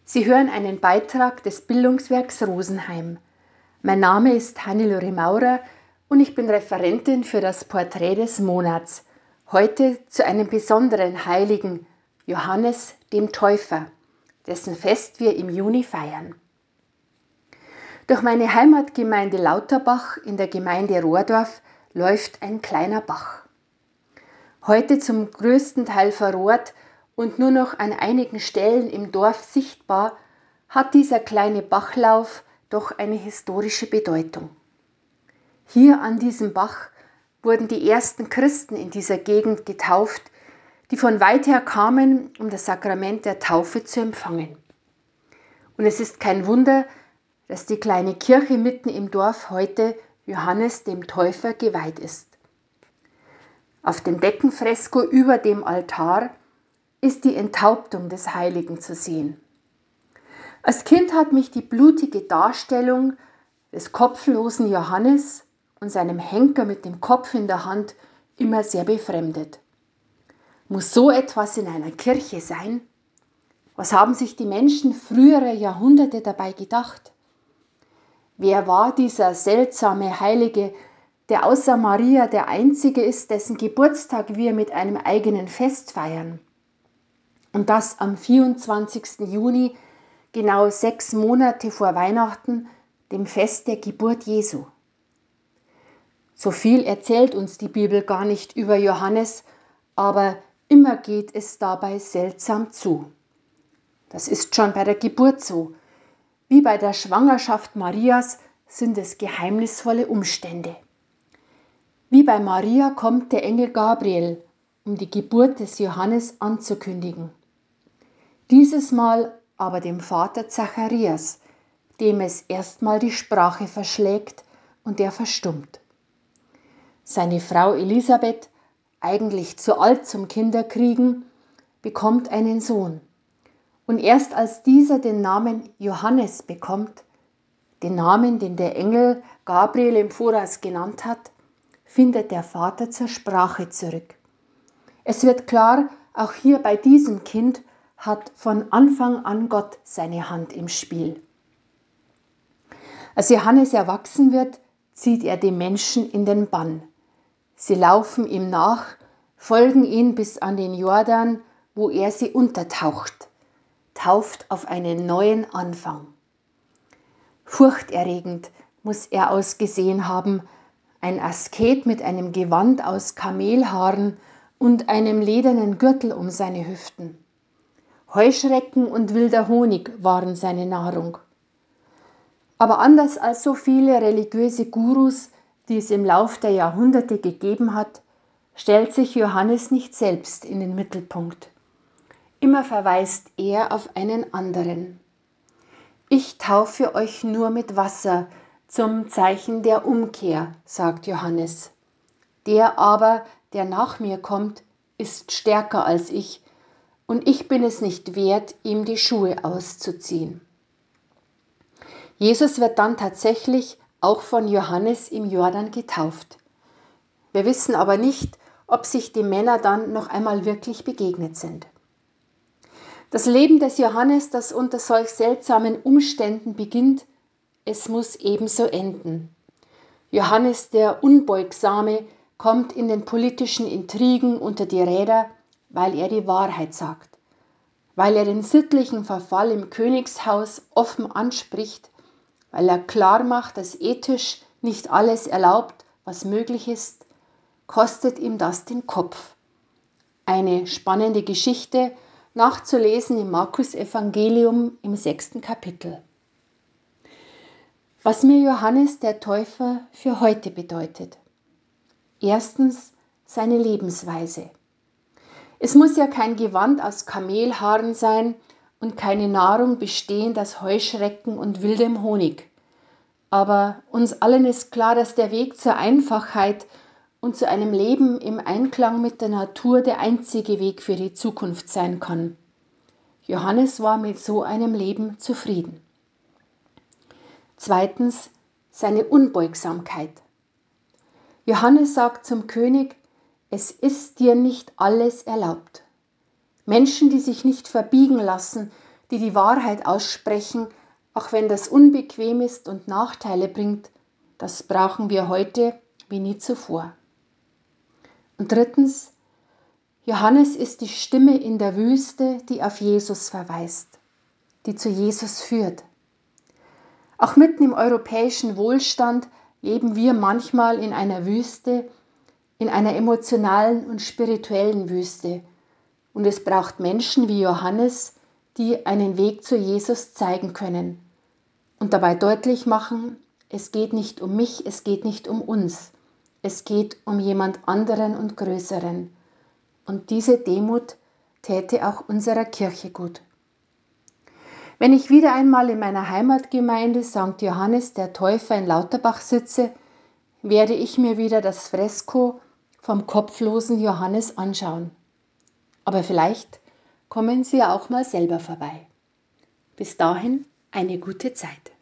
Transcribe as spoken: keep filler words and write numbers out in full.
Sie hören einen Beitrag des Bildungswerks Rosenheim. Mein Name ist Hannelore Maurer und ich bin Referentin für das Porträt des Monats. Heute zu einem besonderen Heiligen, Johannes dem Täufer, dessen Fest wir im Juni feiern. Durch meine Heimatgemeinde Lauterbach in der Gemeinde Rohrdorf läuft ein kleiner Bach. Heute zum größten Teil verrohrt und nur noch an einigen Stellen im Dorf sichtbar, hat dieser kleine Bachlauf doch eine historische Bedeutung. Hier an diesem Bach wurden die ersten Christen in dieser Gegend getauft, die von weit her kamen, um das Sakrament der Taufe zu empfangen. Und es ist kein Wunder, dass die kleine Kirche mitten im Dorf heute Johannes dem Täufer geweiht ist. Auf dem Deckenfresko über dem Altar ist die Enthauptung des Heiligen zu sehen. Als Kind hat mich die blutige Darstellung des kopflosen Johannes und seinem Henker mit dem Kopf in der Hand immer sehr befremdet. Muss so etwas in einer Kirche sein? Was haben sich die Menschen früherer Jahrhunderte dabei gedacht? Wer war dieser seltsame Heilige, der außer Maria der Einzige ist, dessen Geburtstag wir mit einem eigenen Fest feiern? Und das am vierundzwanzigsten Juni, genau sechs Monate vor Weihnachten, dem Fest der Geburt Jesu. So viel erzählt uns die Bibel gar nicht über Johannes, aber immer geht es dabei seltsam zu. Das ist schon bei der Geburt so. Wie bei der Schwangerschaft Marias sind es geheimnisvolle Umstände. Wie bei Maria kommt der Engel Gabriel, um die Geburt des Johannes anzukündigen. Dieses Mal aber dem Vater Zacharias, dem es erstmal die Sprache verschlägt und der verstummt. Seine Frau Elisabeth, eigentlich zu alt zum Kinderkriegen, bekommt einen Sohn. Und erst als dieser den Namen Johannes bekommt, den Namen, den der Engel Gabriel im Voraus genannt hat, findet der Vater zur Sprache zurück. Es wird klar, auch hier bei diesem Kind hat von Anfang an Gott seine Hand im Spiel. Als Johannes erwachsen wird, zieht er die Menschen in den Bann. Sie laufen ihm nach, folgen ihm bis an den Jordan, wo er sie untertaucht, tauft auf einen neuen Anfang. Furchterregend muss er ausgesehen haben, ein Asket mit einem Gewand aus Kamelhaaren und einem ledernen Gürtel um seine Hüften. Heuschrecken und wilder Honig waren seine Nahrung. Aber anders als so viele religiöse Gurus, die es im Lauf der Jahrhunderte gegeben hat, stellt sich Johannes nicht selbst in den Mittelpunkt. Immer verweist er auf einen anderen. Ich taufe euch nur mit Wasser zum Zeichen der Umkehr, sagt Johannes. Der aber, der nach mir kommt, ist stärker als ich, und ich bin es nicht wert, ihm die Schuhe auszuziehen. Jesus wird dann tatsächlich auch von Johannes im Jordan getauft. Wir wissen aber nicht, ob sich die Männer dann noch einmal wirklich begegnet sind. Das Leben des Johannes, das unter solch seltsamen Umständen beginnt, es muss ebenso enden. Johannes der Unbeugsame kommt in den politischen Intrigen unter die Räder, weil er die Wahrheit sagt, weil er den sittlichen Verfall im Königshaus offen anspricht, weil er klar macht, dass ethisch nicht alles erlaubt, was möglich ist, kostet ihm das den Kopf. Eine spannende Geschichte, nachzulesen im Markus-Evangelium im sechsten Kapitel. Was mir Johannes der Täufer für heute bedeutet. Erstens seine Lebensweise. Es muss ja kein Gewand aus Kamelhaaren sein und keine Nahrung bestehend aus Heuschrecken und wildem Honig. Aber uns allen ist klar, dass der Weg zur Einfachheit und zu einem Leben im Einklang mit der Natur der einzige Weg für die Zukunft sein kann. Johannes war mit so einem Leben zufrieden. Zweitens, seine Unbeugsamkeit. Johannes sagt zum König, es ist dir nicht alles erlaubt. Menschen, die sich nicht verbiegen lassen, die die Wahrheit aussprechen, auch wenn das unbequem ist und Nachteile bringt, das brauchen wir heute wie nie zuvor. Und drittens, Johannes ist die Stimme in der Wüste, die auf Jesus verweist, die zu Jesus führt. Auch mitten im europäischen Wohlstand leben wir manchmal in einer Wüste, in einer emotionalen und spirituellen Wüste. Und es braucht Menschen wie Johannes, die einen Weg zu Jesus zeigen können und dabei deutlich machen, es geht nicht um mich, es geht nicht um uns, es geht um jemand anderen und Größeren. Und diese Demut täte auch unserer Kirche gut. Wenn ich wieder einmal in meiner Heimatgemeinde Sankt Johannes der Täufer in Lauterbach sitze, werde ich mir wieder das Fresko vom kopflosen Johannes anschauen. Aber vielleicht kommen Sie auch mal selber vorbei. Bis dahin eine gute Zeit.